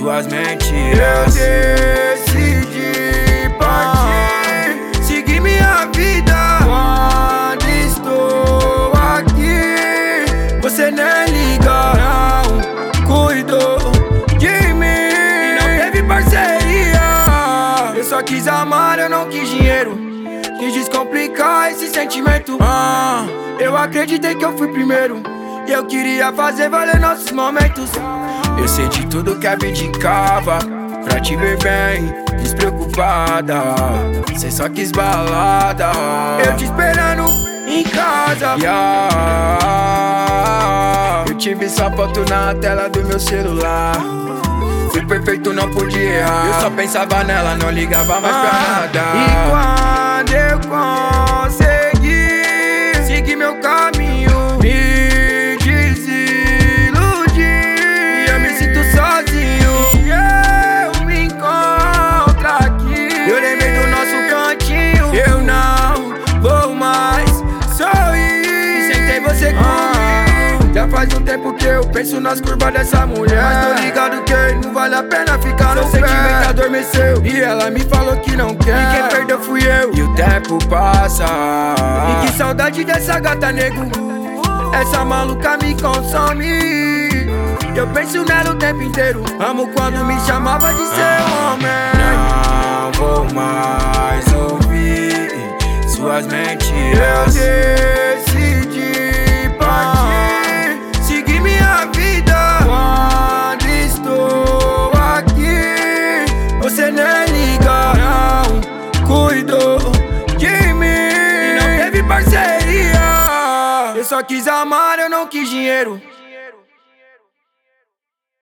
suas mentiras. Eu decidi partir, seguir minha vida. Quando estou aqui, você nem liga, não cuidou de mim e não teve parceria. Eu só quis amar, eu não quis dinheiro. Quis descomplicar esse sentimento. Eu acreditei que eu fui primeiro e eu queria fazer valer nossos momentos. Eu sei de tudo que abdicava pra te ver bem, despreocupada. Cê só quis balada, eu te esperando em casa. Eu tive sua foto na tela do meu celular. Fui perfeito, não pude errar. Eu só pensava nela, não ligava mais pra nada. E quando eu consegui seguir meu caminho, me desiludi e eu me sinto sozinho. E eu me encontro aqui. Eu lembrei do nosso cantinho. Eu não vou mais sorrir e sem ter você comigo. Já faz um tempo que eu penso nas curvas dessa mulher, mas tô ligado que não vale a pena ficar no pé. Seu sentimento adormeceu e ela me falou que não quer, e quem perdeu fui eu. E o tempo passa, e que saudade dessa gata, nego. Essa maluca me consome. Eu penso nela o tempo inteiro. Amo quando me chamava de seu homem. Não vou mais ouvir suas mentiras. Eu decidi partir, seguir minha vida. Quando estou aqui, você nem liga, não cuidou de mim e não teve parceria. Eu só quis amar, eu não quis dinheiro.